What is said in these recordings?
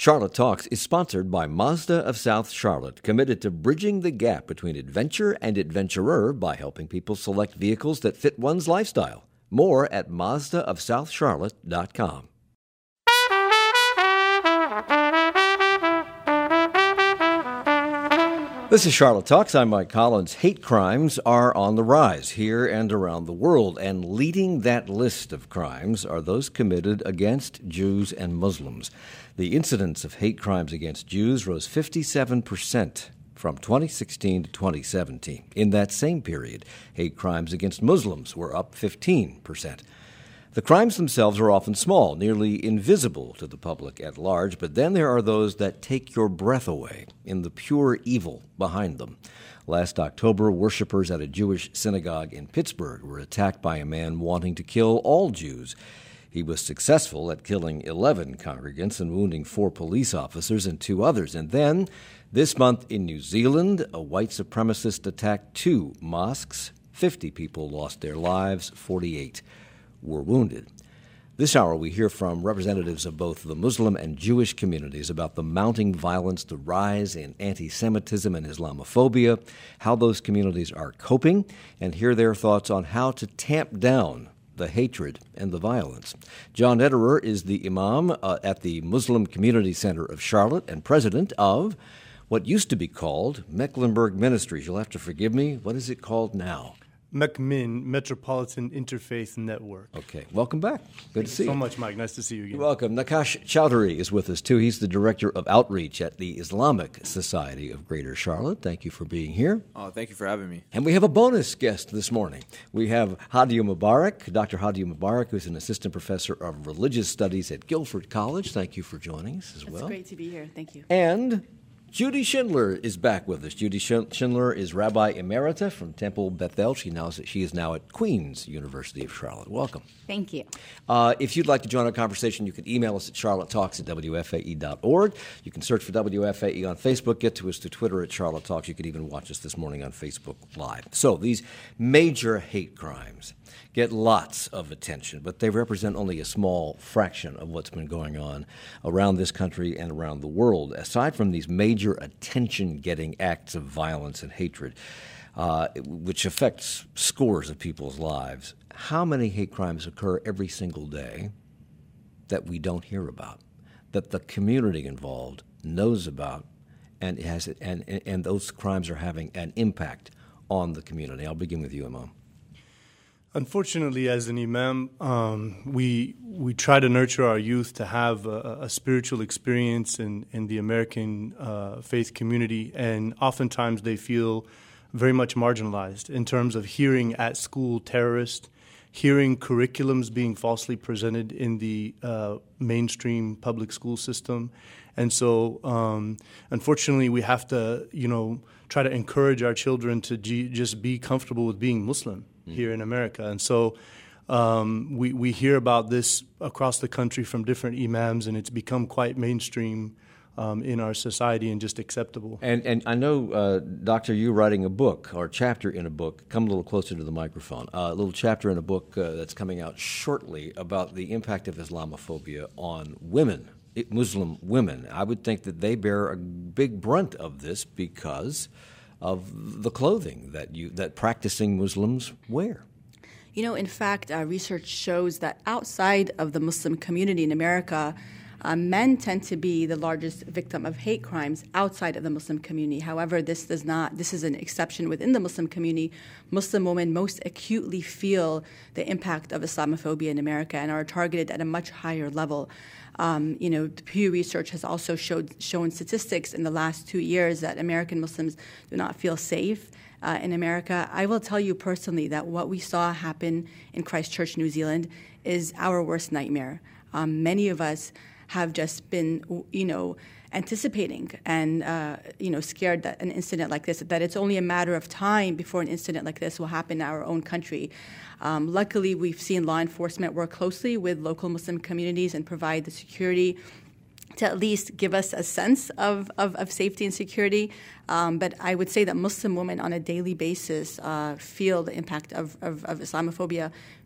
Charlotte Talks is sponsored by Mazda of South Charlotte, committed to bridging the gap between adventure and adventurer by helping people select vehicles that fit one's lifestyle. More at MazdaofSouthCharlotte.com. This is Charlotte Talks. I'm Mike Collins. Hate crimes are on the rise here and around the world, and leading that list of crimes are those committed against Jews and Muslims. The incidence of hate crimes against Jews rose 57% from 2016 to 2017. In that same period, hate crimes against Muslims were up 15%. The crimes themselves are often small, nearly invisible to the public at large, but then there are those that take your breath away in the pure evil behind them. Last October, worshipers at a Jewish synagogue in Pittsburgh were attacked by a man wanting to kill all Jews. He was successful at killing 11 congregants and wounding 4 police officers and 2 others. And then, this month in New Zealand, a white supremacist attacked 2 mosques. 50 people lost their lives, 48 were wounded. This hour, we hear from representatives of both the Muslim and Jewish communities about the mounting violence, the rise in anti-Semitism and Islamophobia, how those communities are coping, and hear their thoughts on how to tamp down the hatred and the violence. John Ederer is the imam at the Muslim Community Center of Charlotte and president of what used to be called Mecklenburg Ministries. You'll have to forgive me. What is it called now? McMinn, Metropolitan Interfaith Network. Okay, welcome back. Good to see you. Thank you so much, Mike. Nice to see you again. You're welcome. Nakash Chowdhury is with us, too. He's the Director of Outreach at the Islamic Society of Greater Charlotte. Thank you for being here. Oh, thank you for having me. And we have a bonus guest this morning. We have Hadia Mubarak, Dr. Hadia Mubarak, who's an assistant professor of religious studies at Guilford College. Thank you for joining us as well. It's great to be here. Thank you. And Judy Schindler is back with us. Judy Schindler is Rabbi Emerita from Temple Beth El. She is now at Queen's University of Charlotte. Welcome. Thank you. If you'd like to join our conversation, you can email us at charlottetalks@wfae.org. You can search for WFAE on Facebook. Get to us through Twitter at Charlotte Talks. You could even watch us this morning on Facebook Live. So these major hate crimes get lots of attention, but they represent only a small fraction of what's been going on around this country and around the world. Aside from these major attention-getting acts of violence and hatred, which affects scores of people's lives, how many hate crimes occur every single day that we don't hear about, that the community involved knows about, and and those crimes are having an impact on the community? I'll begin with you, Imam. Unfortunately, as an imam, we try to nurture our youth to have a spiritual experience in the American faith community, and oftentimes they feel very much marginalized in terms of hearing at school terrorist, hearing curriculums being falsely presented in the mainstream public school system. And so, unfortunately, we have to, try to encourage our children to just be comfortable with being Muslim here in America. And so we hear about this across the country from different imams, and it's become quite mainstream in our society and just acceptable. And I know, Doctor, you writing a book or a chapter in a book. Come a little closer to the microphone. A little chapter in a book that's coming out shortly about the impact of Islamophobia on women, Muslim women. I would think that they bear a big brunt of this because of the clothing that practicing Muslims wear. In fact, research shows that outside of the Muslim community in America, men tend to be the largest victim of hate crimes outside of the Muslim community. However, this is an exception within the Muslim community. Muslim women most acutely feel the impact of Islamophobia in America and are targeted at a much higher level. The Pew Research has also shown statistics in the last 2 years that American Muslims do not feel safe in America. I will tell you personally that what we saw happen in Christchurch, New Zealand, is our worst nightmare. Many of us have just been, anticipating and, scared that an incident like this, that it's only a matter of time before an incident like this will happen in our own country. Luckily, we've seen law enforcement work closely with local Muslim communities and provide the security to at least give us a sense of safety and security. But I would say that Muslim women on a daily basis feel the impact of Islamophobia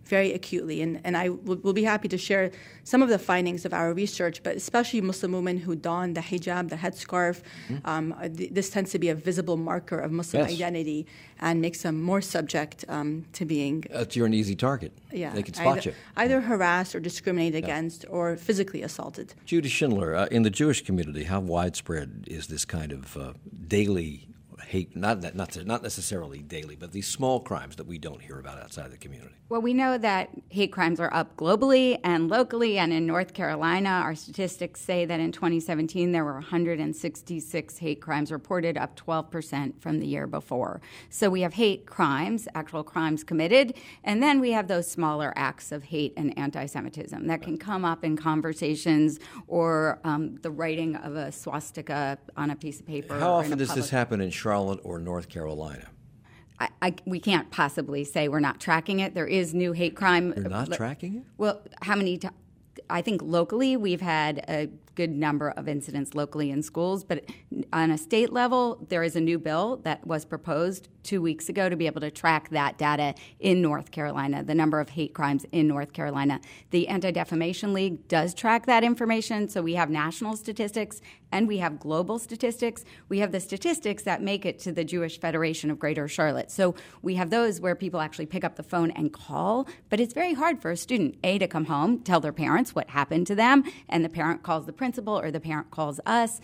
very acutely. And I will be happy to share some of the findings of our research, but especially Muslim women who don the hijab, the headscarf. This tends to be a visible marker of Muslim identity and makes them more subject to being... you're an easy target. Yeah, they can spot you. Either harassed or discriminated against or physically assaulted. Judy Schindler, in the Jewish community, how widespread is this kind of daily hate, not necessarily daily, but these small crimes that we don't hear about outside the community? Well, we know that hate crimes are up globally and locally, and in North Carolina, our statistics say that in 2017 there were 166 hate crimes reported, up 12% from the year before. So we have hate crimes, actual crimes committed, and then we have those smaller acts of hate and anti-Semitism that can come up in conversations or the writing of a swastika on a piece of paper. How often does this happen in Charlotte or North Carolina? We can't possibly say we're not tracking it. There is new hate crime. You're not tracking it? Well, how many times? I think locally we've had a good number of incidents locally in schools, but on a state level, there is a new bill that was proposed 2 weeks ago to be able to track that data in North Carolina, the number of hate crimes in North Carolina. The Anti-Defamation League does track that information, so we have national statistics and we have global statistics. We have the statistics that make it to the Jewish Federation of Greater Charlotte. So we have those where people actually pick up the phone and call, but it's very hard for a student, A, to come home, tell their parents what happened to them, and the parent calls the principal or the parent calls us.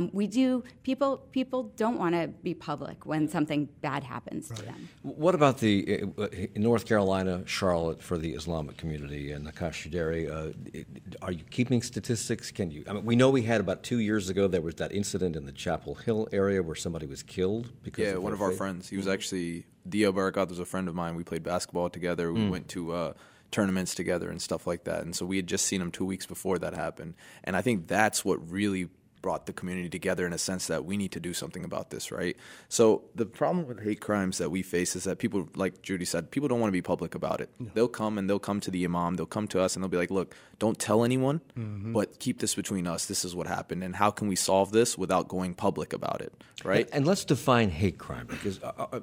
People don't want to be public when something bad happens to them. What about the in North Carolina, Charlotte, for the Islamic community and Nakash Shideri? Are you keeping statistics? Can you? I mean, we know we had about 2 years ago there was that incident in the Chapel Hill area where somebody was killed because of one of our friends. He was actually Dia Barakat was a friend of mine. We played basketball together. We went to tournaments together and stuff like that. And so we had just seen him 2 weeks before that happened. And I think that's what really brought the community together in a sense that we need to do something about this, right? So the problem with hate crimes that we face is that people, like Judy said, people don't want to be public about it. No. They'll come to the imam, they'll come to us and they'll be like, look, don't tell anyone, but keep this between us. This is what happened. And how can we solve this without going public about it, right? And let's define hate crime, because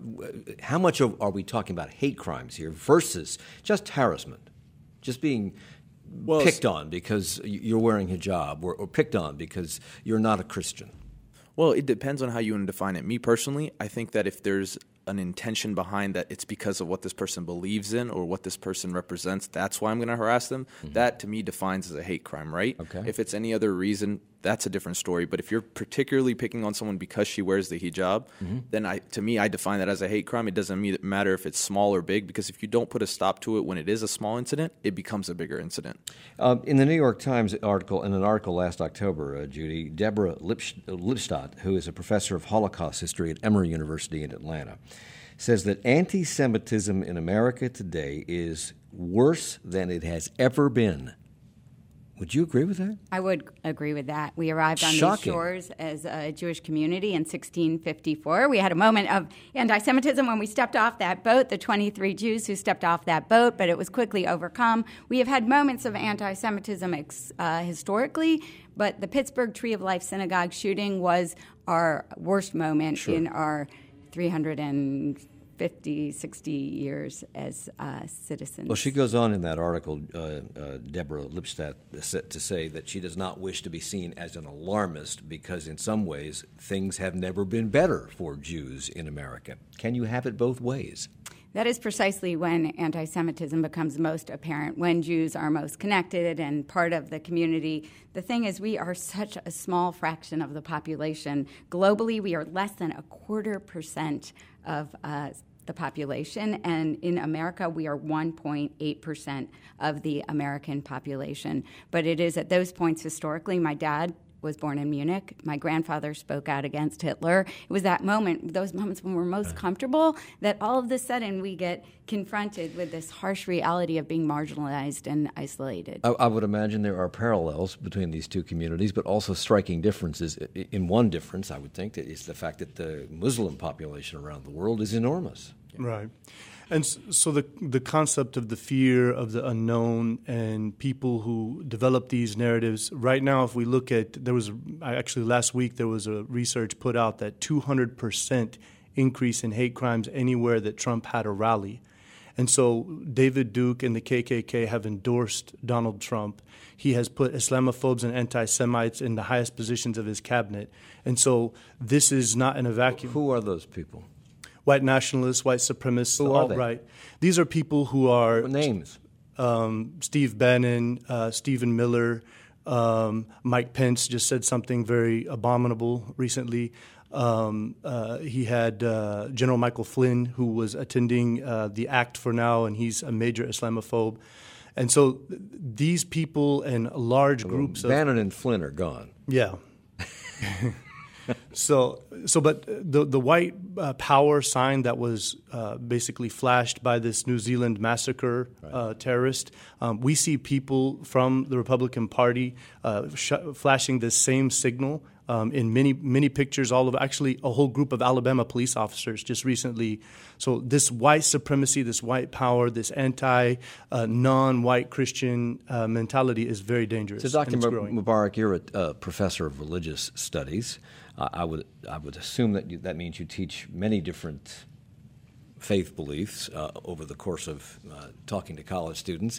how much are we talking about hate crimes here versus just harassment, just being picked on because you're wearing hijab, or picked on because you're not a Christian? Well, it depends on how you want to define it. Me personally, I think that if there's an intention behind that, it's because of what this person believes in or what this person represents, that's why I'm going to harass them. That, to me, defines as a hate crime, right? Okay. If it's any other reason, that's a different story. But if you're particularly picking on someone because she wears the hijab, then to me, I define that as a hate crime. It doesn't matter if it's small or big, because if you don't put a stop to it when it is a small incident, it becomes a bigger incident. In the New York Times article, in an article last October, Judy, Deborah Lipstadt, who is a professor of Holocaust history at Emory University in Atlanta, says that anti-Semitism in America today is worse than it has ever been. Would you agree with that? I would agree with that. We arrived on these shores as a Jewish community in 1654. We had a moment of anti-Semitism when we stepped off that boat, the 23 Jews who stepped off that boat, but it was quickly overcome. We have had moments of anti-Semitism historically, but the Pittsburgh Tree of Life Synagogue shooting was our worst moment in our 350, 60 years as citizens. Well, she goes on in that article, Deborah Lipstadt, to say that she does not wish to be seen as an alarmist because in some ways things have never been better for Jews in America. Can you have it both ways? That is precisely when anti-Semitism becomes most apparent, when Jews are most connected and part of the community. The thing is, we are such a small fraction of the population. Globally, we are less than 0.25% of the population, and in America, we are 1.8% of the American population. But it is at those points historically. My dad was born in Munich. My grandfather spoke out against Hitler. It was that moment, those moments when we're most comfortable, that all of a sudden we get confronted with this harsh reality of being marginalized and isolated. I would imagine there are parallels between these two communities, but also striking differences. In one difference, I would think, is the fact that the Muslim population around the world is enormous. Right. And so the concept of the fear of the unknown and people who develop these narratives, right now, if we look at, last week there was a research put out that 200% increase in hate crimes anywhere that Trump had a rally. And so David Duke and the KKK have endorsed Donald Trump. He has put Islamophobes and anti-Semites in the highest positions of his cabinet. And so this is not in a vacuum. Who are those people? White nationalists, white supremacists, Who are they? alt-right. These are people who are What names? Steve Bannon, Stephen Miller, Mike Pence just said something very abominable recently. He had General Michael Flynn, who was attending the Act for Now, and he's a major Islamophobe. And so these people and large groups Bannon and Flynn are gone. Yeah. But the white power sign that was basically flashed by this New Zealand massacre terrorist, we see people from the Republican Party flashing this same signal in many pictures, actually a whole group of Alabama police officers just recently. So this white supremacy, this white power, this non-white Christian mentality is very dangerous. So, Dr. Mubarak, you're a professor of religious studies. I would assume that means you teach many different faith beliefs over the course of talking to college students.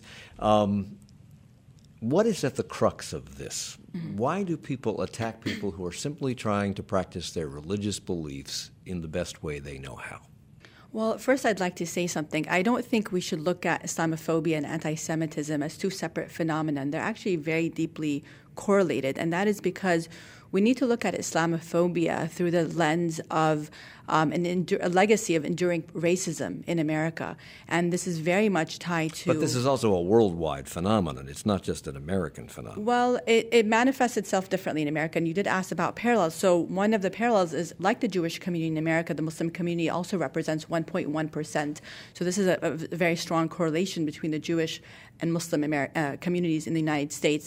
What is at the crux of this? Mm-hmm. Why do people attack people who are simply trying to practice their religious beliefs in the best way they know how? Well, first I'd like to say something. I don't think we should look at Islamophobia and anti-Semitism as two separate phenomena. They're actually very deeply correlated, and that is because we need to look at Islamophobia through the lens of a legacy of enduring racism in America. And this is very much tied to... But this is also a worldwide phenomenon. It's not just an American phenomenon. Well, it manifests itself differently in America. And you did ask about parallels. So one of the parallels is, like the Jewish community in America, the Muslim community also represents 1.1%. So this is a very strong correlation between the Jewish and Muslim communities in the United States.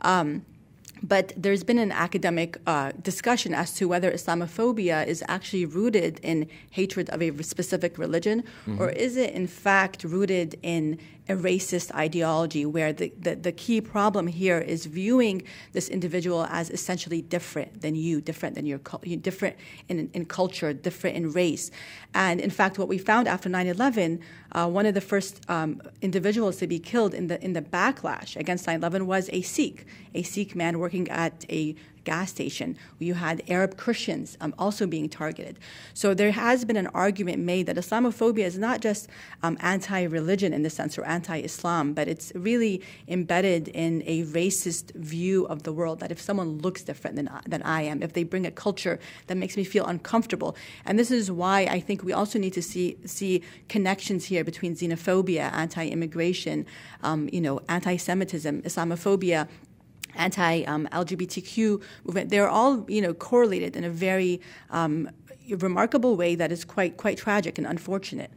But there's been an academic discussion as to whether Islamophobia is actually rooted in hatred of a specific religion, mm-hmm. or is it in fact rooted in a racist ideology where the key problem here is viewing this individual as essentially different than you, different than different in culture, different in race. And in fact, what we found after 9/11, one of the first individuals to be killed in the backlash against 9/11 was a Sikh man working at a gas station. You had Arab Christians also being targeted. So there has been an argument made that Islamophobia is not just anti-religion in the sense or anti-Islam, but it's really embedded in a racist view of the world, that if someone looks different than I am, if they bring a culture that makes me feel uncomfortable. And this is why I think we also need to see connections here between xenophobia, anti-immigration, anti-Semitism, Islamophobia, anti-LGBTQ movement. They're all, correlated in a very remarkable way that is quite tragic and unfortunate.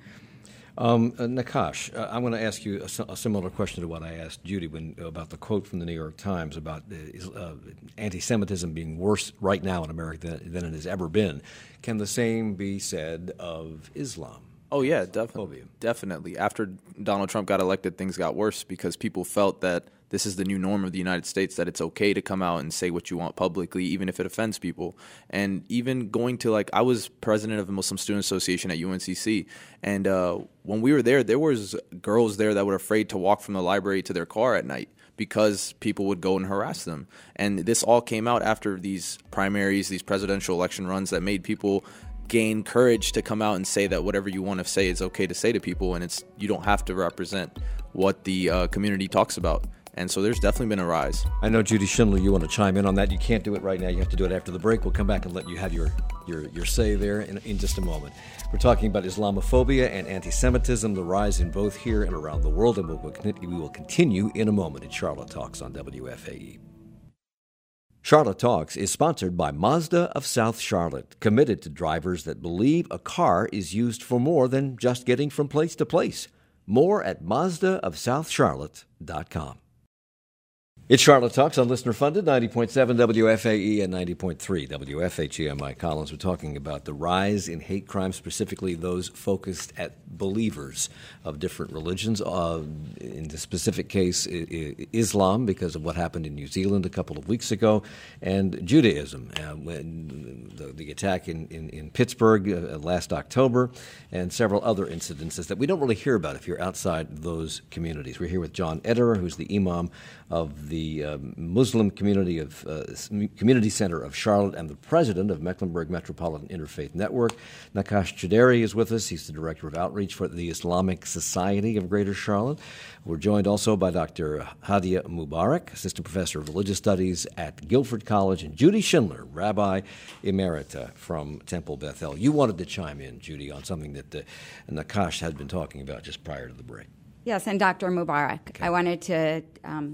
Nakash, I'm going to ask you a similar question to what I asked Judy about the quote from the New York Times about anti-Semitism being worse right now in America than it has ever been. Can the same be said of Islam? Oh, yeah, definitely. After Donald Trump got elected, things got worse because people felt that this is the new norm of the United States, that it's okay to come out and say what you want publicly, even if it offends people. And even going to, I was president of the Muslim Student Association at UNCC, and when we were there was girls there that were afraid to walk from the library to their car at night because people would go and harass them. And this all came out after these primaries, these presidential election runs that made people gain courage to come out and say that whatever you want to say is okay to say to people, and you don't have to represent what the community talks about. And so there's definitely been a rise. I know, Judy Schindler, you want to chime in on that. You can't do it right now. You have to do it after the break. Will come back and let you have your say there in just a moment. We're talking about Islamophobia and anti-Semitism, the rise in both here and around the world, and we will continue in a moment at Charlotte Talks on WFAE. Charlotte Talks is sponsored by Mazda of South Charlotte, committed to drivers that believe a car is used for more than just getting from place to place. More at MazdaofSouthCharlotte.com. It's Charlotte Talks on Listener Funded, 90.7 WFAE and 90.3 WFHE. Mike Collins. We're talking about the rise in hate crimes, specifically those focused at believers of different religions. In the specific case, Islam, because of what happened in New Zealand a couple of weeks ago, and Judaism, when the attack in Pittsburgh last October, and several other incidences that we don't really hear about if you're outside those communities. We're here with John Ederer, who's the imam of the Muslim Community Center of Charlotte and the president of Mecklenburg Metropolitan Interfaith Network. Nakash Chuderi is with us. He's the director of outreach for the Islamic Society of Greater Charlotte. We're joined also by Dr. Hadia Mubarak, assistant professor of religious studies at Guilford College, and Judy Schindler, rabbi emerita from Temple Beth El. You wanted to chime in, Judy, on something that Nakash had been talking about just prior to the break. Yes, and Dr. Mubarak. Okay. I wanted to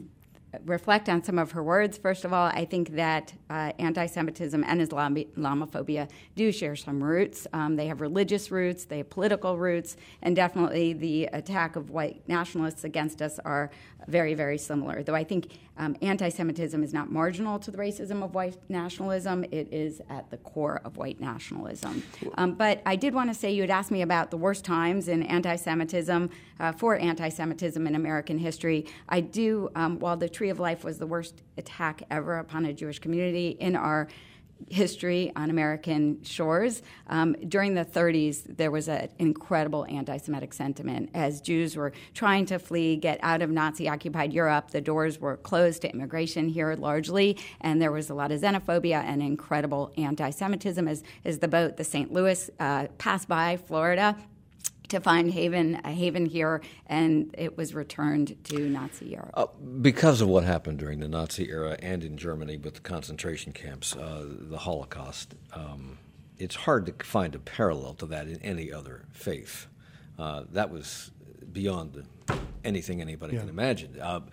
reflect on some of her words. First of all, I think that anti-Semitism and Islamophobia do share some roots. They have religious roots, they have political roots, and definitely the attack of white nationalists against us are very, very similar. Though I think anti-Semitism is not marginal to the racism of white nationalism. It is at the core of white nationalism. But I did want to say, you had asked me about the worst times in anti-Semitism, for anti-Semitism in American history. I do, while the Tree of Life was the worst attack ever upon a Jewish community in our history on American shores, during the 30s, there was an incredible anti-Semitic sentiment. As Jews were trying to flee, get out of Nazi-occupied Europe, the doors were closed to immigration here largely, and there was a lot of xenophobia and incredible anti-Semitism as the boat, the St. Louis, passed by Florida to find a haven here, and it was returned to Nazi Europe. Because of what happened during the Nazi era and in Germany with the concentration camps, the Holocaust, it's hard to find a parallel to that in any other faith. That was beyond anything anybody can imagine.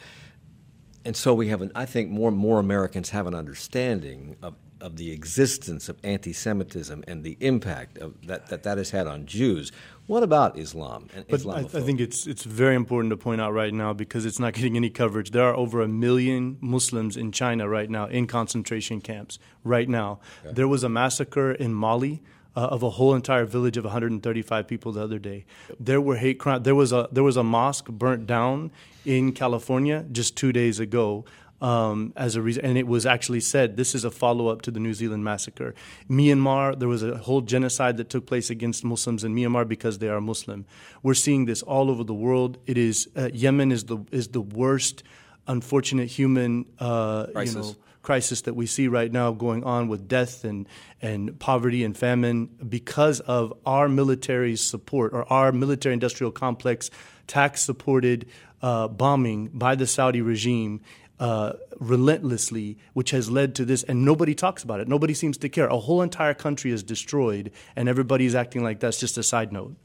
And so we have, I think more Americans have an understanding of the existence of anti-Semitism and the impact of that has had on Jews. What about Islam and Islamophobia? I think it's very important to point out right now, because it's not getting any coverage. There are over 1 million Muslims in China right now in concentration camps right now. Okay. There was a massacre in Mali of a whole entire village of 135 people the other day. There were hate crimes. There was a mosque burnt down in California just 2 days ago. As a reason, and it was actually said this is a follow-up to the New Zealand massacre. Myanmar, there was a whole genocide that took place against Muslims in Myanmar because they are Muslim. We're seeing this all over the world. It is Yemen is the worst, unfortunate human crisis that we see right now going on, with death and poverty and famine, because of our military's support, or our military-industrial complex tax-supported bombing by the Saudi regime relentlessly, which has led to this, and nobody talks about it. Nobody seems to care. A whole entire country is destroyed, and everybody's acting like that's just a side note.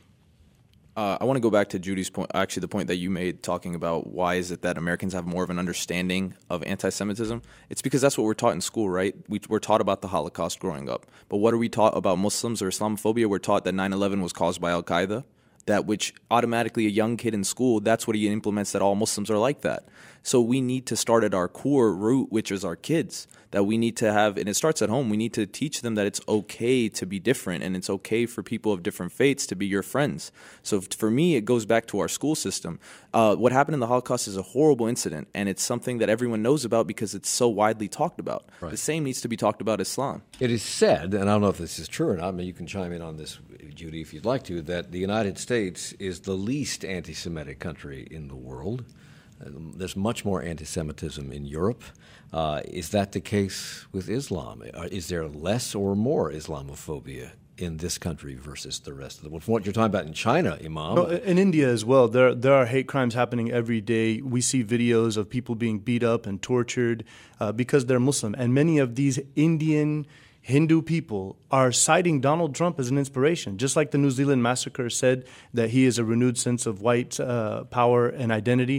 I want to go back to Judy's point, actually the point that you made, talking about why is it that Americans have more of an understanding of anti-Semitism. It's because that's what we're taught in school, right? We're taught about the Holocaust growing up. But what are we taught about Muslims or Islamophobia? We're taught that 9/11 was caused by Al-Qaeda, that which automatically a young kid in school, that's what he implements, that all Muslims are like that. So we need to start at our core root, which is our kids, that we need to have, and it starts at home, we need to teach them that it's okay to be different, and it's okay for people of different faiths to be your friends. So for me, it goes back to our school system. What happened in the Holocaust is a horrible incident, and it's something that everyone knows about because it's so widely talked about. Right. The same needs to be talked about Islam. It is said, and I don't know if this is true or not, I mean, you can chime in on this, Judy, if you'd like to, that the United States is the least anti-Semitic country in the world. There's much more anti-Semitism in Europe. Is that the case with Islam? Is there less or more Islamophobia in this country versus the rest of the world? From what you're talking about in China, Imam. No, in India as well, there are hate crimes happening every day. We see videos of people being beat up and tortured because they're Muslim. And many of these Indian Hindu people are citing Donald Trump as an inspiration, just like the New Zealand massacre said that he is a renewed sense of white power and identity.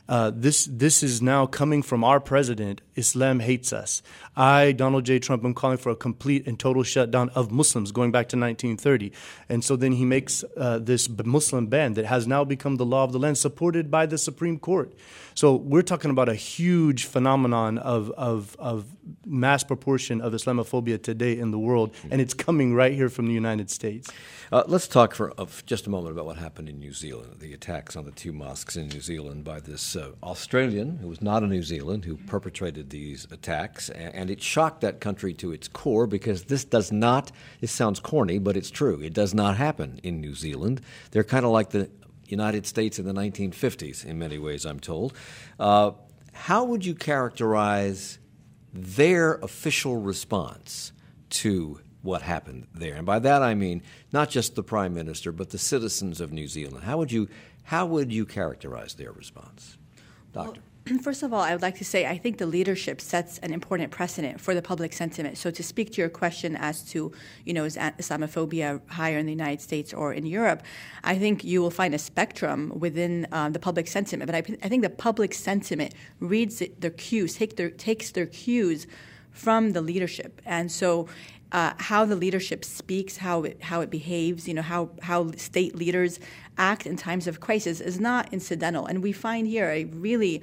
This is now coming from our president. Islam hates us. I, Donald J. Trump, am calling for a complete and total shutdown of Muslims going back to 1930. And so then he makes this Muslim ban that has now become the law of the land, supported by the Supreme Court. So we're talking about a huge phenomenon of mass proportion of Islamophobia today in the world, and it's coming right here from the United States. Let's talk for just a moment about what happened in New Zealand, the attacks on the 2 mosques in New Zealand by this Australian, who was not in New Zealand, who perpetrated these attacks. And it shocked that country to its core, because this sounds corny, but it's true. It does not happen in New Zealand. They're kind of like the United States in the 1950s in many ways, I'm told. How would you characterize their official response to what happened there? And by that I mean not just the Prime Minister, but the citizens of New Zealand. How would you characterize their response, Doctor? Well, first of all, I would like to say I think the leadership sets an important precedent for the public sentiment. So to speak to your question as to, is Islamophobia higher in the United States or in Europe, I think you will find a spectrum within the public sentiment. But I think the public sentiment reads their cues, takes their cues from the leadership. And so how the leadership speaks, how it behaves, how state leaders act in times of crisis is not incidental. And we find here a really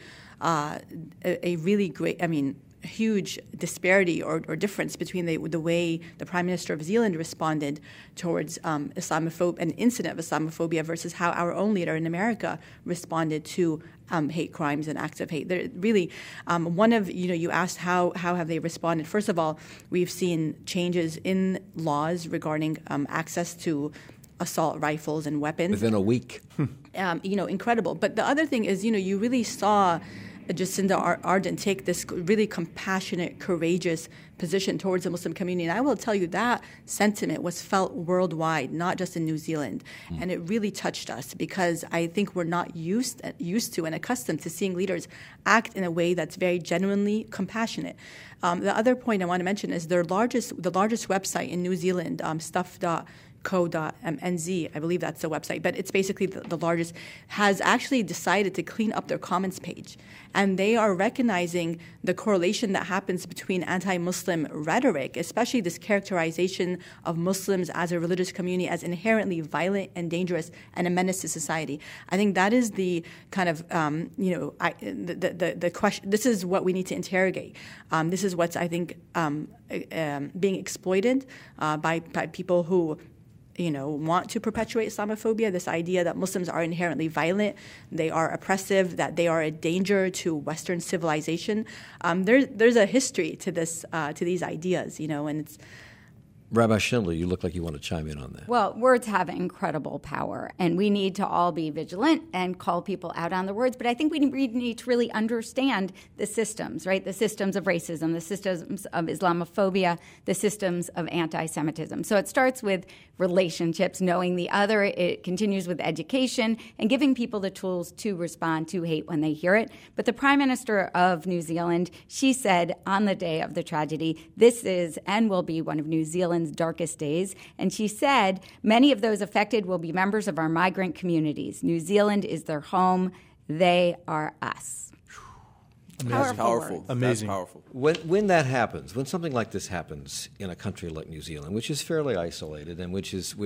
great, huge disparity or difference between the way the Prime Minister of Zealand responded towards an incident of Islamophobia versus how our own leader in America responded to hate crimes and acts of hate. They're really, you asked how have they responded. First of all, we've seen changes in laws regarding access to assault rifles and weapons. Within a week. Incredible. But the other thing is, you really saw Jacinda Ardern take this really compassionate, courageous position towards the Muslim community. And I will tell you that sentiment was felt worldwide, not just in New Zealand. And it really touched us because I think we're not used to and accustomed to seeing leaders act in a way that's very genuinely compassionate. The other point I want to mention is the largest website in New Zealand, stuff.co.nz, I believe that's the website, but it's basically the largest, has actually decided to clean up their comments page. And they are recognizing the correlation that happens between anti-Muslim rhetoric, especially this characterization of Muslims as a religious community as inherently violent and dangerous and a menace to society. I think that is the kind of, the question. This is what we need to interrogate. This is what's, I think, being exploited by people who want to perpetuate Islamophobia, this idea that Muslims are inherently violent, they are oppressive, that they are a danger to Western civilization. There's a history to this, to these ideas, and it's. Rabbi Schindler, you look like you want to chime in on that. Well, words have incredible power, and we need to all be vigilant and call people out on the words. But I think we need to really understand the systems, right? The systems of racism, the systems of Islamophobia, the systems of anti-Semitism. So it starts with relationships, knowing the other. It continues with education and giving people the tools to respond to hate when they hear it. But the Prime Minister of New Zealand, she said on the day of the tragedy, this is and will be one of New Zealand's darkest days. And she said, many of those affected will be members of our migrant communities. New Zealand is their home. They are us. That's powerful. Amazing. That's powerful. When that happens, when something like this happens in a country like New Zealand, which is fairly isolated and which is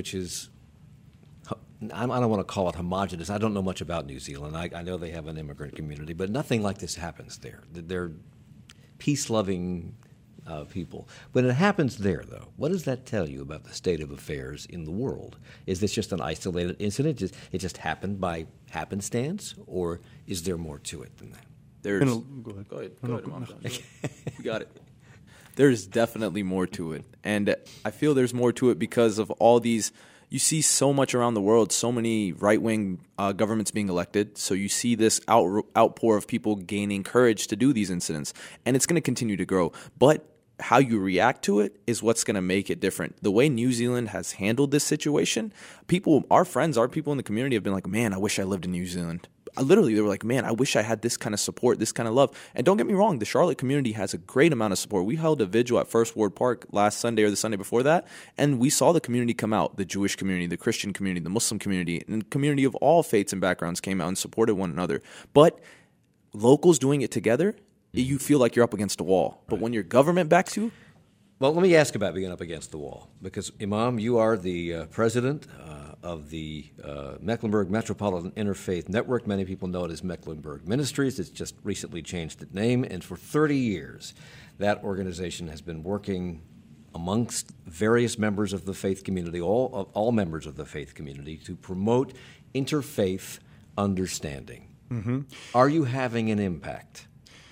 I don't want to call it homogenous. I don't know much about New Zealand. I know they have an immigrant community, but nothing like this happens there. They're peace-loving people. When it happens there, though, what does that tell you about the state of affairs in the world? Is this just an isolated incident? It just happened by happenstance, or is there more to it than that? Go ahead, Mom. You got it. There's definitely more to it. And I feel there's more to it because of all these. You see so much around the world, so many right-wing governments being elected. So you see this outpour of people gaining courage to do these incidents. And it's going to continue to grow. But how you react to it is what's going to make it different. The way New Zealand has handled this situation, our friends, our people in the community have been like, man, I wish I lived in New Zealand. Literally, they were like, man, I wish I had this kind of support, this kind of love. And don't get me wrong, the Charlotte community has a great amount of support. We held a vigil at First Ward Park last Sunday or the Sunday before that, and we saw the community come out, the Jewish community, the Christian community, the Muslim community, and the community of all faiths and backgrounds came out and supported one another. But locals doing it together, you feel like you're up against a wall. But when your government backs you, well, let me ask about being up against the wall, because Imam, you are the president of the Mecklenburg Metropolitan Interfaith Network. Many people know it as Mecklenburg Ministries. It's just recently changed its name, and for 30 years, that organization has been working amongst various members of the faith community, all members of the faith community, to promote interfaith understanding. Mm-hmm. Are you having an impact?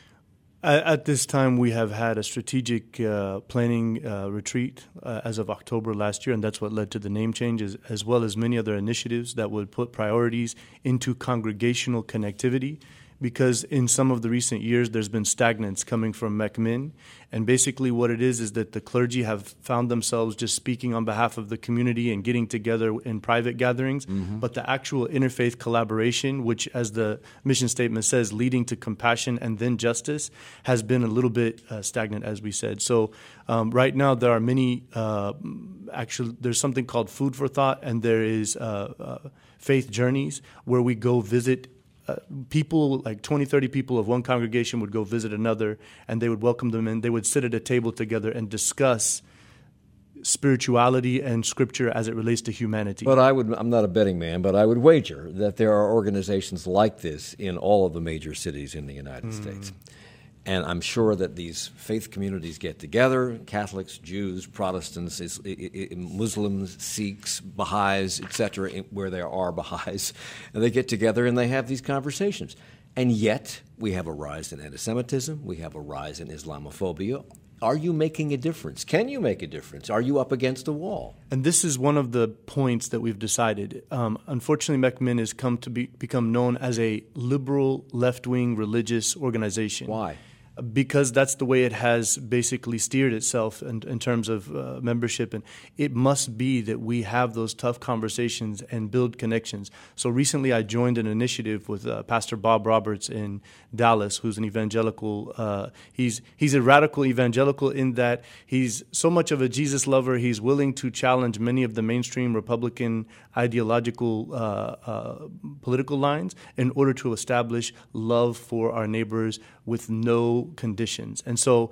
At this time, we have had a strategic planning retreat as of October last year, and that's what led to the name change, as well as many other initiatives that would put priorities into congregational connectivity. Because in some of the recent years, there's been stagnance coming from MECMIN. And basically what it is that the clergy have found themselves just speaking on behalf of the community and getting together in private gatherings. Mm-hmm. But the actual interfaith collaboration, which, as the mission statement says, leading to compassion and then justice, has been a little bit stagnant, as we said. So right now there are many, actually, there's something called Food for Thought, and there is Faith Journeys, where we go visit people, like 20, 30 people of one congregation would go visit another, and they would welcome them in. They would sit at a table together and discuss spirituality and scripture as it relates to humanity. But I'm not a betting man, but I would wager that there are organizations like this in all of the major cities in the United States. And I'm sure that these faith communities get together, Catholics, Jews, Protestants, Muslims, Sikhs, Baha'is, etc., where there are Baha'is, and they get together and they have these conversations. And yet, we have a rise in anti-Semitism, we have a rise in Islamophobia. Are you making a difference? Can you make a difference? Are you up against a wall? And this is one of the points that we've decided. Unfortunately, MECMIN has come to become known as a liberal, left-wing religious organization. Why? Because that's the way it has basically steered itself in terms of membership. And it must be that we have those tough conversations and build connections. So recently I joined an initiative with Pastor Bob Roberts in Dallas, who's an evangelical. He's a radical evangelical in that he's so much of a Jesus lover, he's willing to challenge many of the mainstream Republican ideological political lines in order to establish love for our neighbors with no conditions. And so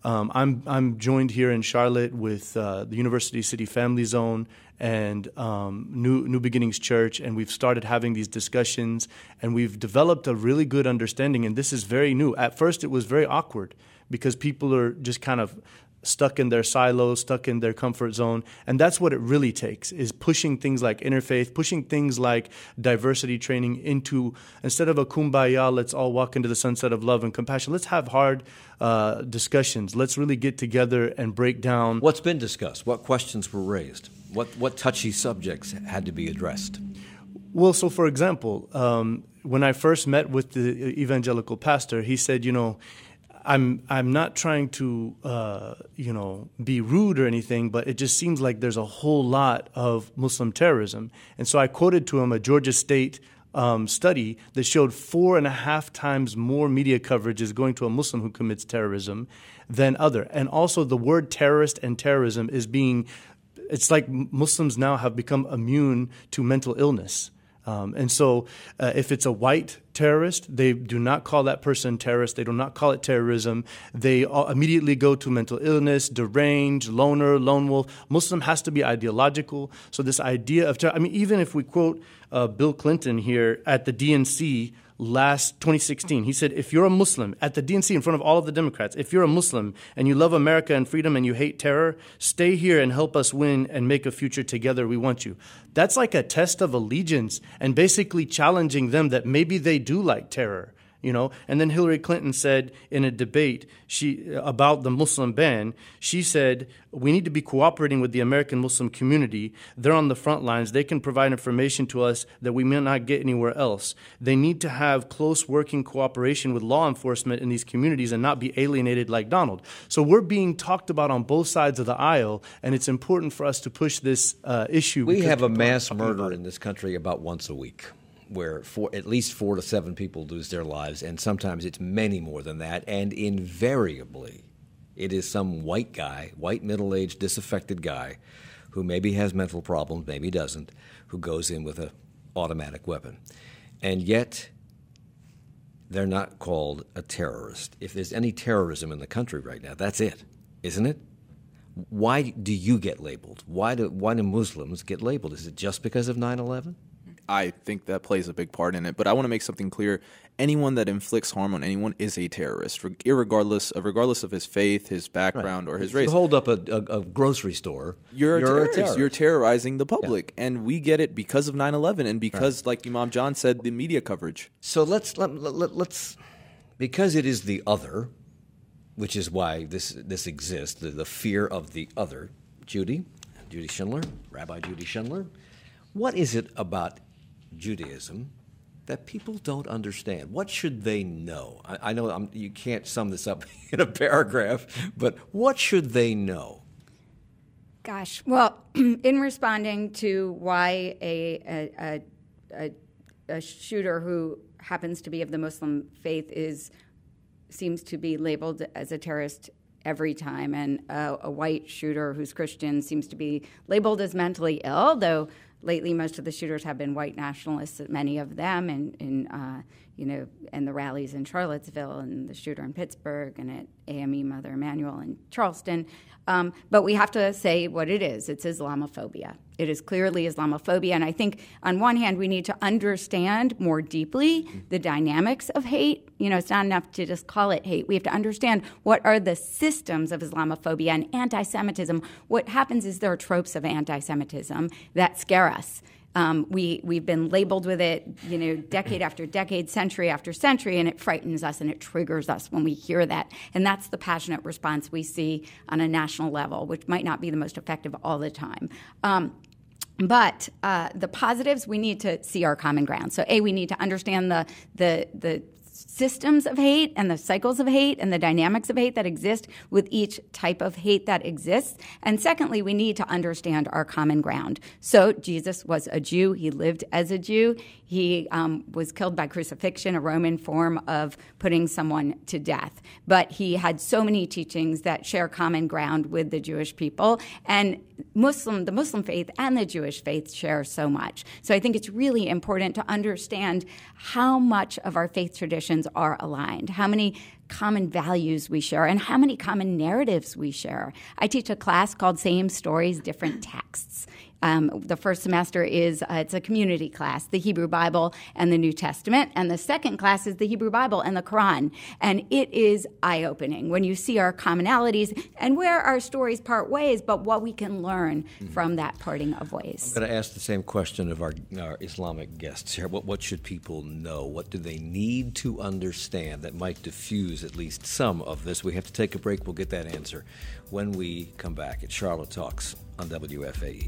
I'm joined here in Charlotte with the University City Family Zone and New Beginnings Church, and we've started having these discussions, and we've developed a really good understanding, and this is very new. At first it was very awkward because people are just kind of stuck in their silos, stuck in their comfort zone. And that's what it really takes, is pushing things like interfaith, pushing things like diversity training into, instead of a kumbaya, let's all walk into the sunset of love and compassion, let's have hard discussions. Let's really get together and break down. What's been discussed? What questions were raised? What touchy subjects had to be addressed? Well, so for example, when I first met with the evangelical pastor, he said, I'm not trying to, be rude or anything, but it just seems like there's a whole lot of Muslim terrorism. And so I quoted to him a Georgia State study that showed 4.5 times more media coverage is going to a Muslim who commits terrorism than other. And also the word terrorist and terrorism it's like Muslims now have become immune to mental illness. And so if it's a white terrorist, they do not call that person terrorist. They do not call it terrorism. They immediately go to mental illness, deranged, loner, lone wolf. Muslim has to be ideological. So this idea of even if we quote Bill Clinton here at the DNC last 2016, he said, if you're a Muslim, at the DNC in front of all of the Democrats, if you're a Muslim and you love America and freedom and you hate terror, stay here and help us win and make a future together. We want you. That's like a test of allegiance and basically challenging them that maybe they do like terror. And then Hillary Clinton said in a debate about the Muslim ban, she said, we need to be cooperating with the American Muslim community. They're on the front lines. They can provide information to us that we may not get anywhere else. They need to have close working cooperation with law enforcement in these communities and not be alienated like Donald. So we're being talked about on both sides of the aisle, and it's important for us to push this issue. We have a mass murder in this country about once a week, where at least 4 to 7 people lose their lives, and sometimes it's many more than that, and invariably it is some white guy, white middle-aged disaffected guy who maybe has mental problems, maybe doesn't, who goes in with an automatic weapon. And yet they're not called a terrorist. If there's any terrorism in the country right now, that's it, isn't it? Why do you get labeled? Why do Muslims get labeled? Is it just because of 9/11? I think that plays a big part in it. But I want to make something clear. Anyone that inflicts harm on anyone is a terrorist, regardless of his faith, his background, or his race. You hold up a grocery store, you're a terrorist. You're terrorizing the public. Yeah. And we get it because of 9/11 and because, like Imam John said, the media coverage. So let's because it is the other, which is why this exists, the fear of the other. Judy Schindler, Rabbi Judy Schindler, what is it about Judaism that people don't understand? What should they know? I know you can't sum this up in a paragraph, but what should they know? Gosh, well, in responding to why a shooter who happens to be of the Muslim faith seems to be labeled as a terrorist every time, and a white shooter who's Christian seems to be labeled as mentally ill, though lately most of the shooters have been white nationalists, many of them, and the rallies in Charlottesville and the shooter in Pittsburgh and at AME Mother Emanuel in Charleston. But we have to say what it is. It's Islamophobia. It is clearly Islamophobia. And I think on one hand, we need to understand more deeply the dynamics of hate. It's not enough to just call it hate. We have to understand what are the systems of Islamophobia and anti-Semitism. What happens is there are tropes of anti-Semitism that scare us. We've been labeled with it, decade after decade, century after century, and it frightens us and it triggers us when we hear that. And that's the passionate response we see on a national level, which might not be the most effective all the time. But the positives, we need to see our common ground. So, we need to understand the systems of hate and the cycles of hate and the dynamics of hate that exist with each type of hate that exists. And secondly, we need to understand our common ground. So Jesus was a Jew. He lived as a Jew. He was killed by crucifixion, a Roman form of putting someone to death. But he had so many teachings that share common ground with the Jewish people. And the Muslim faith and the Jewish faith share so much. So I think it's really important to understand how much of our faith traditions are aligned, how many common values we share, and how many common narratives we share. I teach a class called Same Stories, Different Texts. The first semester it's a community class, the Hebrew Bible and the New Testament. And the second class is the Hebrew Bible and the Quran. And it is eye-opening when you see our commonalities and where our stories part ways, but what we can learn from that parting of ways. I'm going to ask the same question of our Islamic guests here. What should people know? What do they need to understand that might diffuse at least some of this? We have to take a break. We'll get that answer when we come back at Charlotte Talks on WFAE.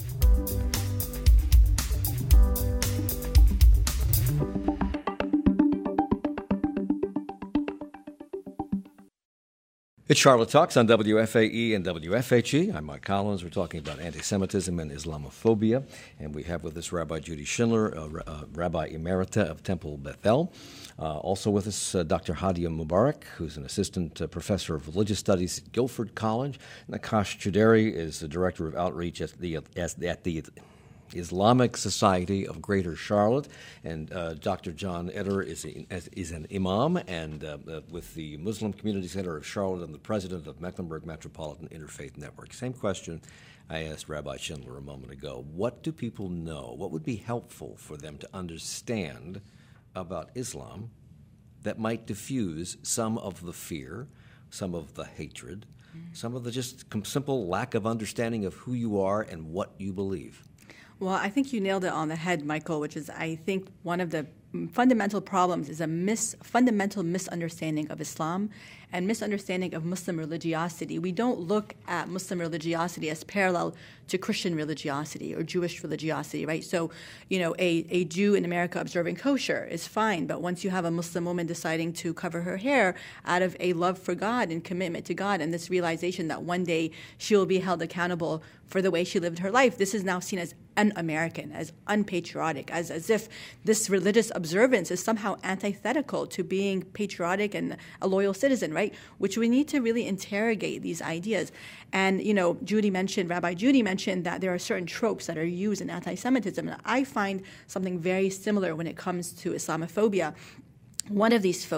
It's Charlotte Talks on WFAE and WFHE. I'm Mike Collins. We're talking about anti-Semitism and Islamophobia. And we have with us Rabbi Judy Schindler, Rabbi Emerita of Temple Bethel. Also with us, Dr. Hadia Mubarak, who's an assistant professor of religious studies at Guilford College. Nakash Choudary is the director of outreach at the Islamic Society of Greater Charlotte, and Dr. John Eder is an imam and with the Muslim Community Center of Charlotte and the president of Mecklenburg Metropolitan Interfaith Network. Same question I asked Rabbi Schindler a moment ago. What do people know? What would be helpful for them to understand about Islam that might diffuse some of the fear, some of the hatred, some of the just simple lack of understanding of who you are and what you believe? Well, I think you nailed it on the head, Michael, which is, I think, one of the fundamental problems is a fundamental misunderstanding of Islam and misunderstanding of Muslim religiosity. We don't look at Muslim religiosity as parallel to Christian religiosity or Jewish religiosity, right? So, a Jew in America observing kosher is fine, but once you have a Muslim woman deciding to cover her hair out of a love for God and commitment to God and this realization that one day she will be held accountable for the way she lived her life, this is now seen as un-American, as unpatriotic, as if this religious observance is somehow antithetical to being patriotic and a loyal citizen, right? Which we need to really interrogate these ideas. And, Rabbi Judy mentioned that there are certain tropes that are used in anti-Semitism. And I find something very similar when it comes to Islamophobia. one of these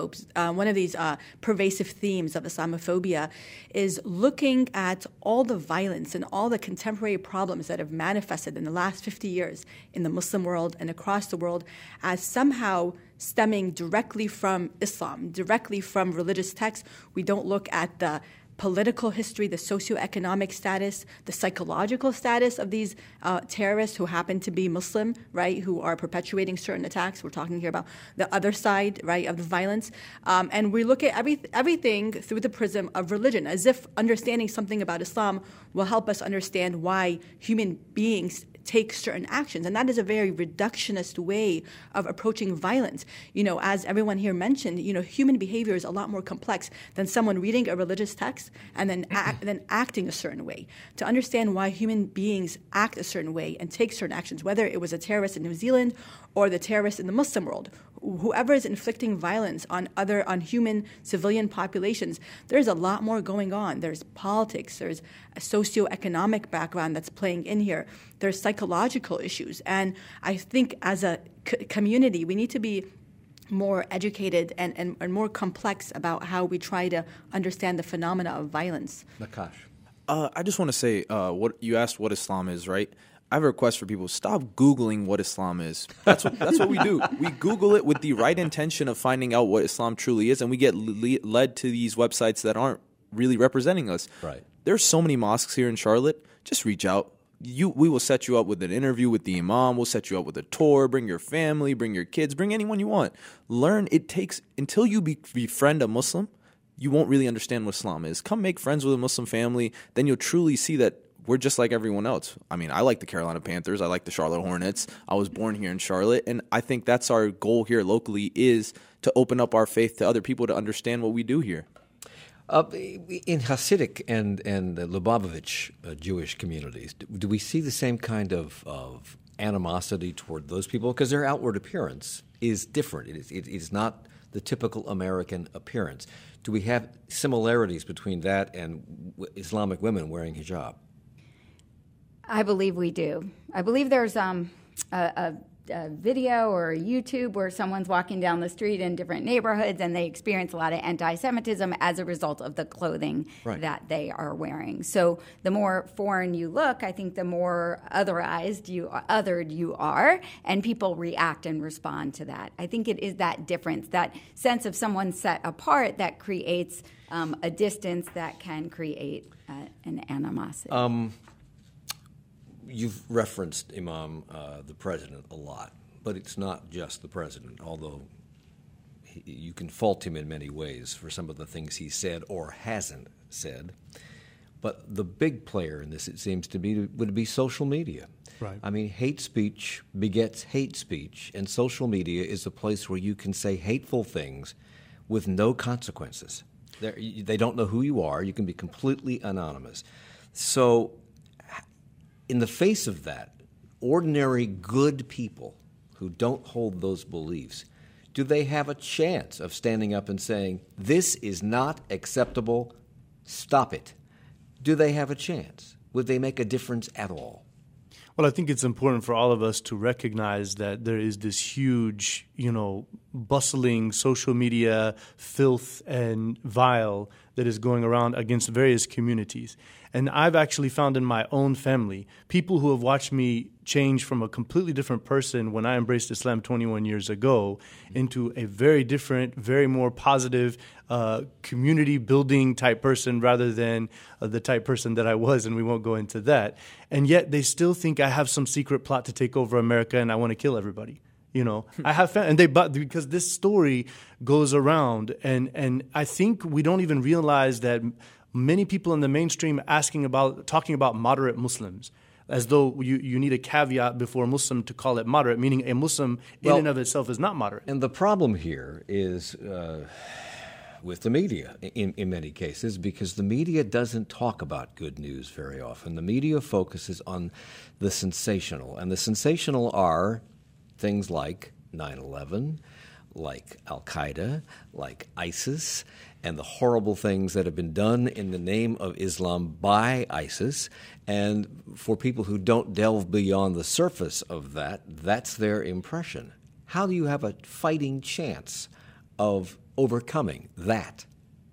pervasive themes of Islamophobia is looking at all the violence and all the contemporary problems that have manifested in the last 50 years in the Muslim world and across the world as somehow stemming directly from Islam, directly from religious texts. We don't look at the political history, the socioeconomic status, the psychological status of these terrorists who happen to be Muslim, right, who are perpetuating certain attacks. We're talking here about the other side, right, of the violence. And we look at everything through the prism of religion, as if understanding something about Islam will help us understand why human beings take certain actions. And that is a very reductionist way of approaching violence. As everyone here mentioned, human behavior is a lot more complex than someone reading a religious text and then acting a certain way. To understand why human beings act a certain way and take certain actions, whether it was a terrorist in New Zealand or the terrorist in the Muslim world, whoever is inflicting violence on human civilian populations, there's a lot more going on. There's politics, there's a socioeconomic background that's playing in here, there's psychological issues. And I think as a community, we need to be more educated and more complex about how we try to understand the phenomena of violence. Nakash. I just want to say, what you asked what Islam is, right? I have a request for people. Stop Googling what Islam is. That's what we do. We Google it with the right intention of finding out what Islam truly is, and we get led to these websites that aren't really representing us. Right. There's so many mosques here in Charlotte. Just reach out. We will set you up with an interview with the imam. We'll set you up with a tour. Bring your family, bring your kids, bring anyone you want. Learn. It takes until you befriend a Muslim, you won't really understand what Islam is. Come make friends with a Muslim family. Then you'll truly see that we're just like everyone else. I mean, I like the Carolina Panthers. I like the Charlotte Hornets. I was born here in Charlotte. And I think that's our goal here locally, is to open up our faith to other people to understand what we do here. In Hasidic and Lubavitch Jewish communities, do we see the same kind of animosity toward those people? Because their outward appearance is different. It is not the typical American appearance. Do we have similarities between that and Islamic women wearing hijab? I believe we do. I believe there's a video or a YouTube where someone's walking down the street in different neighborhoods and they experience a lot of anti-Semitism as a result of the clothing that they are wearing. So the more foreign you look, I think the more othered you are, and people react and respond to that. I think it is that difference, that sense of someone set apart that creates a distance that can create an animosity. You've referenced Imam, the president, a lot, but it's not just the president, although you can fault him in many ways for some of the things he said or hasn't said. But the big player in this, it seems to me, would be social media. Right. I mean, hate speech begets hate speech, and social media is a place where you can say hateful things with no consequences. They don't know who you are. You can be completely anonymous. So in the face of that, ordinary good people who don't hold those beliefs, do they have a chance of standing up and saying, this is not acceptable, stop it? Do they have a chance? Would they make a difference at all? Well, I think it's important for all of us to recognize that there is this huge, bustling social media filth and vile that is going around against various communities. And I've actually found in my own family people who have watched me change from a completely different person when I embraced Islam 21 years ago into a very different, very more positive, community-building type person rather than the type person that I was, and we won't go into that. And yet they still think I have some secret plot to take over America and I want to kill everybody. I have because this story goes around, and I think we don't even realize that many people in the mainstream talking about moderate Muslims, as though you need a caveat before a Muslim to call it moderate, meaning a Muslim in and of itself is not moderate. And the problem here is with the media in many cases, because the media doesn't talk about good news very often. The media focuses on the sensational, and the sensational are things like 9/11, like Al-Qaeda, like ISIS, and the horrible things that have been done in the name of Islam by ISIS. And for people who don't delve beyond the surface of that, that's their impression. How do you have a fighting chance of overcoming that?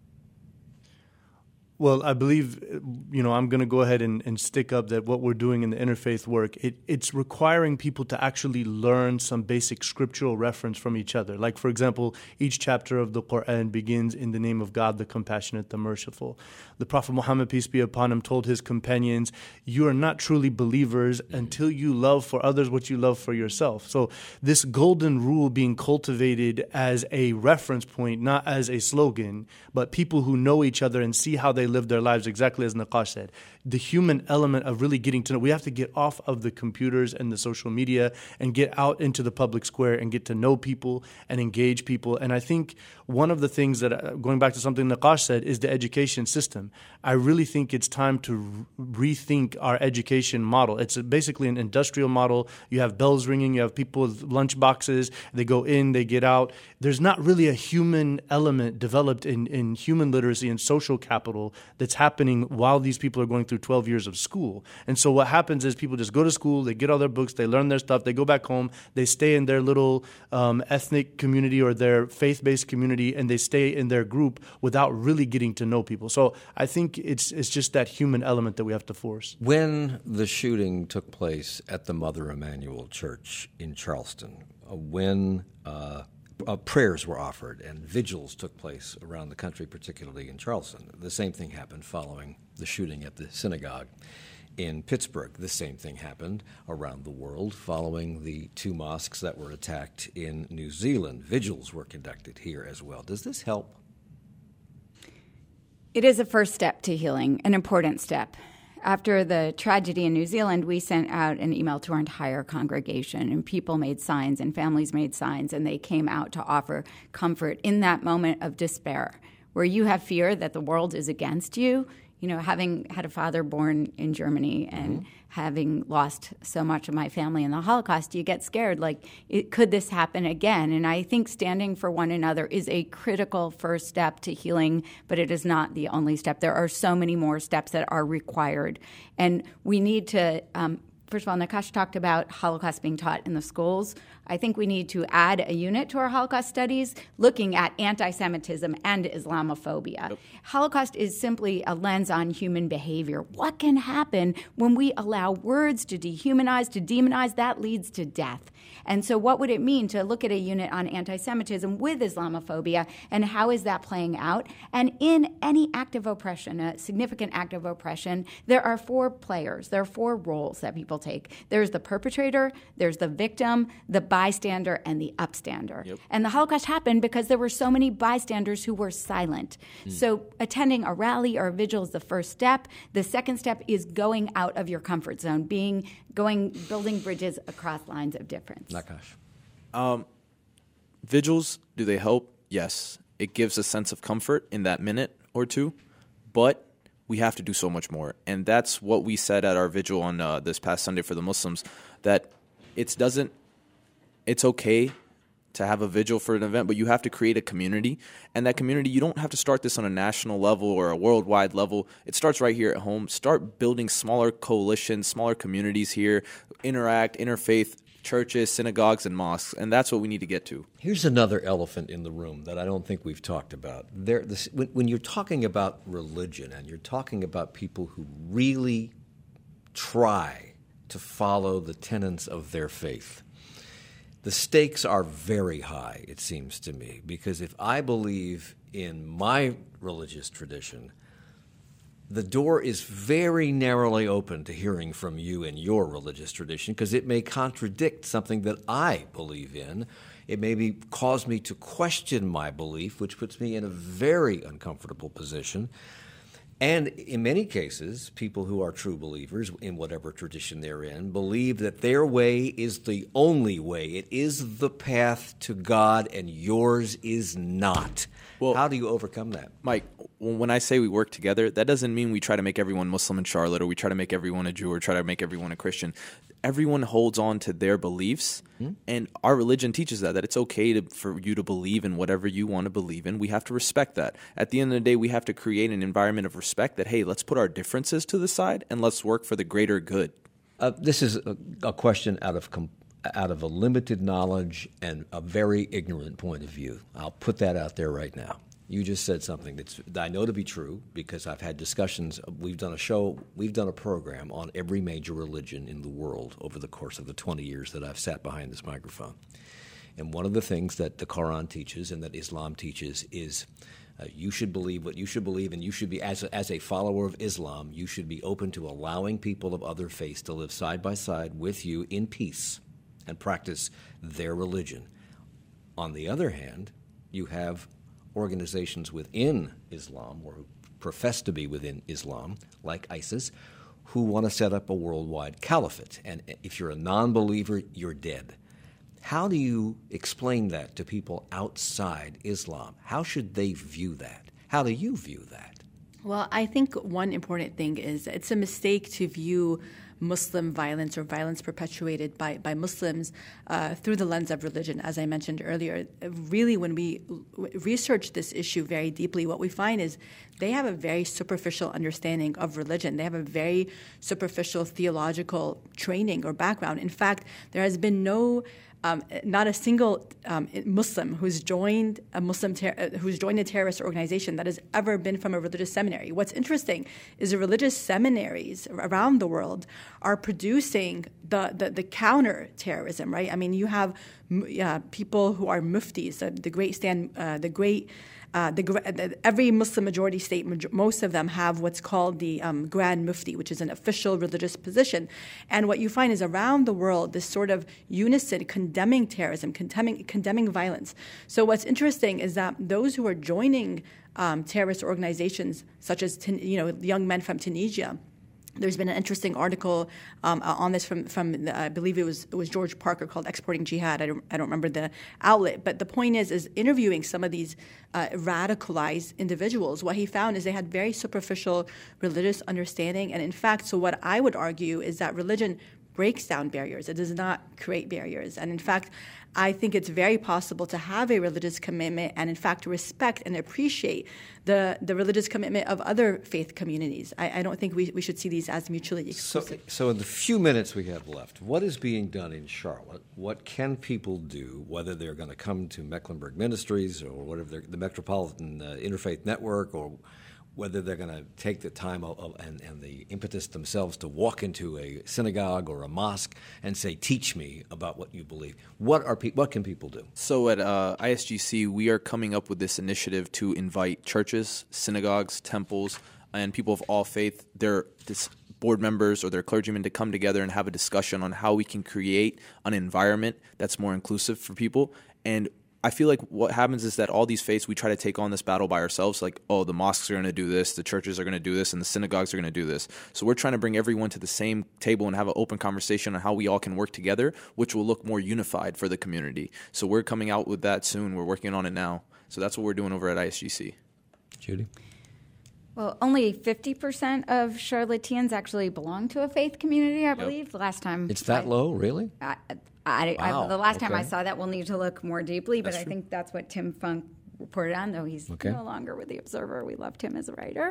Well, I believe, I'm going to go ahead and stick up that what we're doing in the interfaith work, it's requiring people to actually learn some basic scriptural reference from each other. Like, for example, each chapter of the Quran begins in the name of God, the compassionate, the merciful. The Prophet Muhammad, peace be upon him, told his companions, you are not truly believers until you love for others what you love for yourself. So this golden rule being cultivated as a reference point, not as a slogan, but people who know each other and see how they live their lives, exactly as Naqash said. The human element of really getting to know. We have to get off of the computers and the social media and get out into the public square and get to know people and engage people. And I think one of the things that, going back to something Naqash said, is the education system. I really think it's time to rethink our education model. It's basically an industrial model. You have bells ringing, you have people with lunch boxes, they go in, they get out. There's not really a human element developed in human literacy and social capital that's happening while these people are going through 12 years of school. And so what happens is people just go to school, they get all their books, they learn their stuff, they go back home, they stay in their little ethnic community or their faith-based community, and they stay in their group without really getting to know people. So I think it's just that human element that we have to force. When the shooting took place at the Mother Emanuel Church in Charleston, when prayers were offered and vigils took place around the country, particularly in Charleston. The same thing happened following the shooting at the synagogue in Pittsburgh. The same thing happened around the world following the 2 mosques that were attacked in New Zealand. Vigils were conducted here as well. Does this help? It is a first step to healing, an important step. After the tragedy in New Zealand, we sent out an email to our entire congregation, and people made signs and families made signs, and they came out to offer comfort in that moment of despair, where you have fear that the world is against you. Having had a father born in Germany and having lost so much of my family in the Holocaust, you get scared, could this happen again? And I think standing for one another is a critical first step to healing, but it is not the only step. There are so many more steps that are required. And we need to, first of all, Naqash talked about Holocaust being taught in the schools. I think we need to add a unit to our Holocaust studies looking at anti-Semitism and Islamophobia. Yep. Holocaust is simply a lens on human behavior. What can happen when we allow words to dehumanize, to demonize? That leads to death. And so what would it mean to look at a unit on anti-Semitism with Islamophobia, and how is that playing out? And in any act of oppression, a significant act of oppression, there are 4 players. There are 4 roles that people take. There's the perpetrator, there's the victim, the bystander, and the upstander. Yep. And the Holocaust happened because there were so many bystanders who were silent. So attending a rally or a vigil is the first step. The second step is going out of your comfort zone, building bridges across lines of difference. Naqash. Vigils, do they help? Yes. It gives a sense of comfort in that minute or two, but we have to do so much more. And that's what we said at our vigil on this past Sunday for the Muslims, that it's okay to have a vigil for an event, but you have to create a community. And that community, you don't have to start this on a national level or a worldwide level. It starts right here at home. Start building smaller coalitions, smaller communities here, interfaith churches, synagogues, and mosques. And that's what we need to get to. Here's another elephant in the room that I don't think we've talked about. When you're talking about religion and you're talking about people who really try to follow the tenets of their faith, the stakes are very high, it seems to me, because if I believe in my religious tradition, the door is very narrowly open to hearing from you in your religious tradition, because it may contradict something that I believe in. It may cause me to question my belief, which puts me in a very uncomfortable position. And in many cases, people who are true believers in whatever tradition they're in believe that their way is the only way. It is the path to God, and yours is not. Well, how do you overcome that? Mike, when I say we work together, that doesn't mean we try to make everyone Muslim in Charlotte, or we try to make everyone a Jew, or try to make everyone a Christian. Everyone holds on to their beliefs, and our religion teaches that it's okay for you to believe in whatever you want to believe in. We have to respect that. At the end of the day, we have to create an environment of respect that, hey, let's put our differences to the side and let's work for the greater good. This is a question out out of a limited knowledge and a very ignorant point of view. I'll put that out there right now. You just said something that I know to be true because I've had discussions. We've done a program on every major religion in the world over the course of the 20 years that I've sat behind this microphone. And one of the things that the Quran teaches and that Islam teaches is you should believe what you should believe, and you should be, as a follower of Islam, you should be open to allowing people of other faiths to live side by side with you in peace and practice their religion. On the other hand, you have organizations within Islam or who profess to be within Islam, like ISIS, who want to set up a worldwide caliphate. And if you're a non-believer, you're dead. How do you explain that to people outside Islam? How should they view that? How do you view that? Well, I think one important thing is it's a mistake to view Muslim violence or violence perpetuated by Muslims through the lens of religion, as I mentioned earlier. Really, when we research this issue very deeply, what we find is they have a very superficial understanding of religion. They have a very superficial theological training or background. In fact, there has been not a single Muslim who's joined a terrorist organization that has ever been from a religious seminary. What's interesting is the religious seminaries around the world are producing the counter terrorism, right? I mean, you have people who are muftis, every Muslim majority state, most of them have what's called the Grand Mufti, which is an official religious position. And what you find is around the world, this sort of unison condemning terrorism, condemning violence. So what's interesting is that those who are joining terrorist organizations, such as young men from Tunisia, there's been an interesting article on this from I believe it was George Parker called "Exporting Jihad." I don't remember the outlet, but the point is interviewing some of these radicalized individuals. What he found is they had very superficial religious understanding, and in fact, so what I would argue is that religion breaks down barriers. It does not create barriers. And in fact, I think it's very possible to have a religious commitment and in fact respect and appreciate the religious commitment of other faith communities. I don't think we should see these as mutually exclusive. So in the few minutes we have left, what is being done in Charlotte? What can people do, whether they're going to come to Mecklenburg Ministries or whatever, the Metropolitan Interfaith Network, or whether they're going to take the time and the impetus themselves to walk into a synagogue or a mosque and say, teach me about what you believe. What can people do? So at ISGC, we are coming up with this initiative to invite churches, synagogues, temples, and people of all faith, their board members or their clergymen to come together and have a discussion on how we can create an environment that's more inclusive for people. And I feel like what happens is that all these faiths, we try to take on this battle by ourselves, like, oh, the mosques are going to do this, the churches are going to do this, and the synagogues are going to do this. So we're trying to bring everyone to the same table and have an open conversation on how we all can work together, which will look more unified for the community. So we're coming out with that soon. We're working on it now. So that's what we're doing over at ISGC. Judy? Well, only 50% of Charlotteans actually belong to a faith community, I believe. The last time it's that low, really? Wow. The last time I saw that, we'll need to look more deeply, but I think that's what Tim Funk reported on, though he's no longer with the Observer. We loved him as a writer.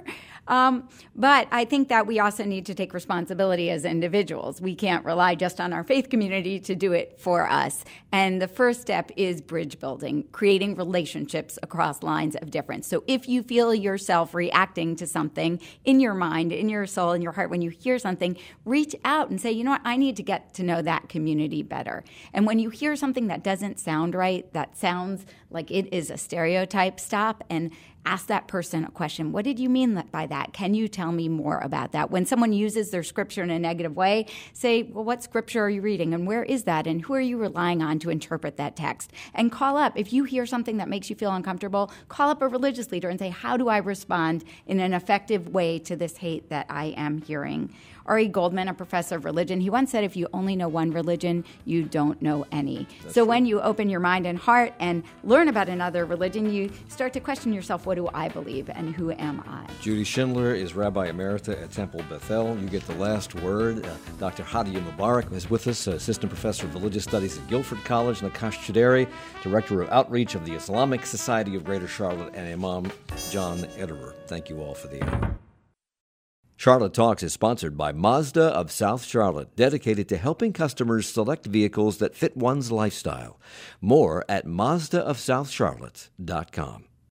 But I think that we also need to take responsibility as individuals. We can't rely just on our faith community to do it for us. And the first step is bridge building, creating relationships across lines of difference. So if you feel yourself reacting to something in your mind, in your soul, in your heart, when you hear something, reach out and say, you know what, I need to get to know that community better. And when you hear something that doesn't sound right, that sounds like it is a stereotype, stop and ask that person a question. What did you mean by that? Can you tell me more about that? When someone uses their scripture in a negative way, say, well, what scripture are you reading and where is that and who are you relying on to interpret that text? And call up. If you hear something that makes you feel uncomfortable, call up a religious leader and say, how do I respond in an effective way to this hate that I am hearing? R.E. Goldman, a professor of religion, he once said, if you only know one religion, you don't know any. That's so true. When you open your mind and heart and learn about another religion, you start to question yourself, what do I believe and who am I? Judy Schindler is Rabbi Emerita at Temple Bethel. You get the last word. Dr. Hadia Mubarak is with us, Assistant Professor of Religious Studies at Guilford College. Nakash Chuderi, Director of Outreach of the Islamic Society of Greater Charlotte, and Imam John Ederer. Thank you all for the hour. Charlotte Talks is sponsored by Mazda of South Charlotte, dedicated to helping customers select vehicles that fit one's lifestyle. More at MazdaofSouthCharlotte.com.